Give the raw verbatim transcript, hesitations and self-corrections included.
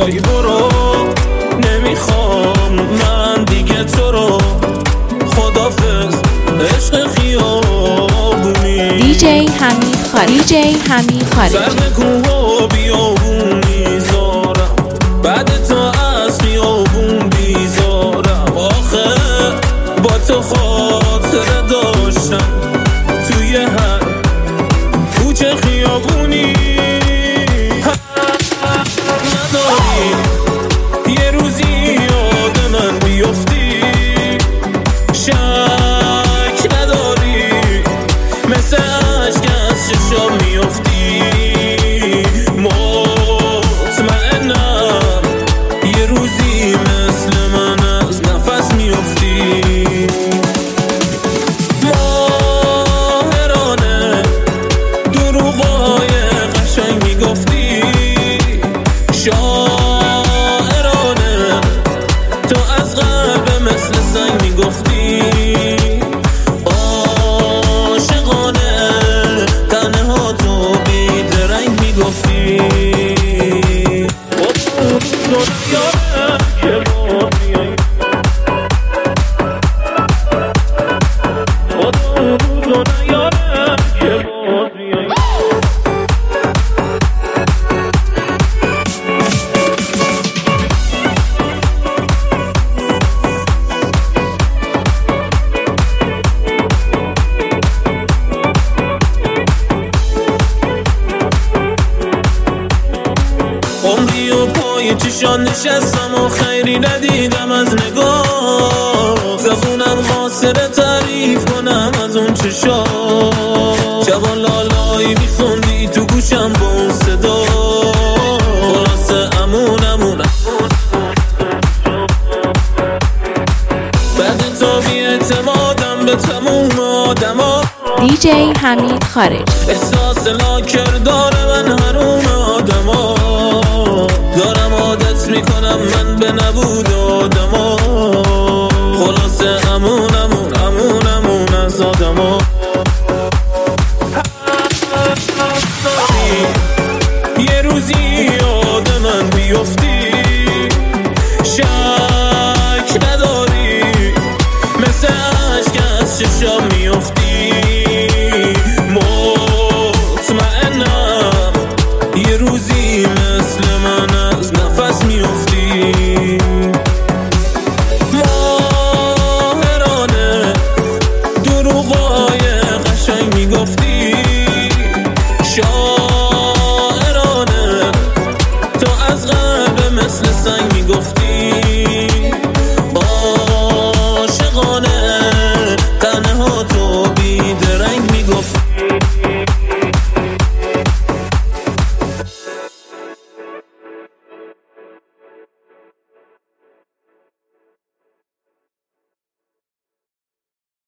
بیای برو، نمیخوام من دیگه تو رو. خدافظ عشق خیابونی. دیجی حمید خارج دیجی حمید خارج سر کوه و بیابون میذارم، بعد تا از خیابون بیزارم. آخه با تو خاطره داشتم توی هر کوچه خیابونی. نداری یه روزی یاد من بیفتی، شک نداری مثل عشق از چشام میفتی. مطمئنم یه روزی مثل من از نفس میفتی. ماهرانه دروغای قشنگ میگفتی، شاعرانه تو از قلب مثل سنگ میگفتی. عاشقانه تنها تو بیدرنگ میگفتی. عمری و پای چشان نشستم و خیری ندیدم از نگاه. زبونم خاصره تعریف کنم از اون چشا. جوان لالایی میخوندی تو گوشم با اون صدا. خلاصه امون امون بعد تا بی اعتمادم به تموم آدم ها. دیجی حمید خارج احساس لاکر داره من حروم آدم ها. دارم عادت میکنم من به نبود آدم ها. خلاصه امون امون امون امون از آدم ها. یه روزی یاد من بیفتی، شک نداری مثل عشق از چشام میفتی. مطمئنم یه روزی